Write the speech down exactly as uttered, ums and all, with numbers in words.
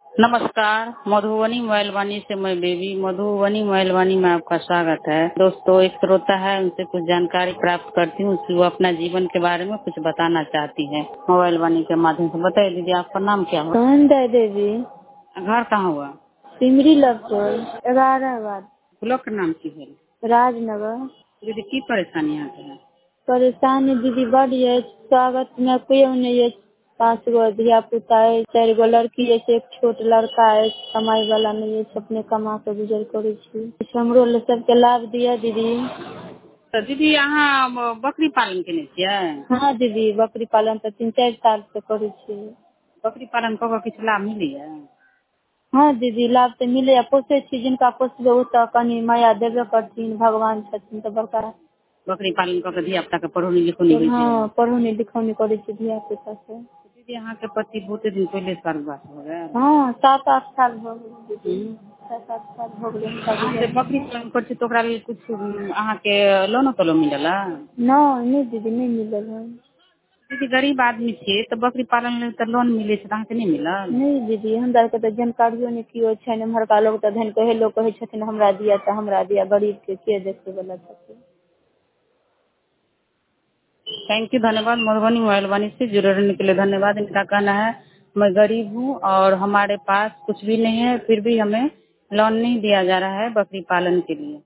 नमस्कार, मधुबनी मोबाइल वाणी से मैं baby. Madhubani mobile वाणी में आपका स्वागत है। दोस्तों, एक श्रोता है, उनसे कुछ जानकारी प्राप्त करती हूँ। वो अपना जीवन के बारे में कुछ बताना चाहती है मोबाइल वाणी के माध्यम से। बताइए दीदी, आपका नाम क्या हुआ? सुंदर देवी। घर कहाँ हुआ? सिमरी लखपुर ग्यारह बार ब्लॉक का नाम की है? राजनगर। दीदी की परेशानी यहाँ पे है? परेशानी दीदी बड़ी है। स्वागत में कोई नहीं है। पाँच गो धिया पुता है, चार गो लड़की है, एक छोट लड़का है। कमाई वाला नहीं है, अपने कमा के गुजर करे छी। हमरो ले सबके लाभ दिया दीदी। तो दीदी यहाँ बकरी पालन केने छियै? हाँ दीदी, बकरी पालन तो तीन चार साल से करे छी। बकरी पालन कऽ के किछु लाभ मिलैया? हाँ दीदी, लाभ तो मिले। पोसे छी, जिनका पोसबे ओ तो कनी माया देबे करथिन, भगवान छथिन तो बड़का। बकरी पालन कऽ के धिया पुता के पढ़ौनी लिखौनी होइ छै? हाँ, पढ़ौनी लिखौनी करे छी धिया पुता से। दीदी, यहाँ के पति बहुते दिन पहले स्वर्गवास हो गए? हाँ, सात आठ साल हो गए दीदी। सात आठ साल हो गए उनका अहाँ से गुजर। बकरी पालन कर छी तो ओकरा लेल कुछ अहाँ के लोन तोलो मिलला? नहीं नहीं दीदी, नहीं मिलल है। दीदी, गरीब आदमी छियै तो बकरी पालन लेल तो लोन मिले छै, अहाँ के नहीं मिलल? नहीं दीदी, हमरा के तो जानकारियो नहीं कियो छै। इम्हरका लोग तो धन कहे लोग कहे छथिन हमरा दिया तो हमरा दिया। गरीब के के देखे वाला छथिन। थैंक यू, धन्यवाद। मधुबनी मोबाइल वाणी से जुड़े रहने के लिए धन्यवाद। इनका कहना है मैं गरीब हूँ और हमारे पास कुछ भी नहीं है, फिर भी हमें लोन नहीं दिया जा रहा है बकरी पालन के लिए।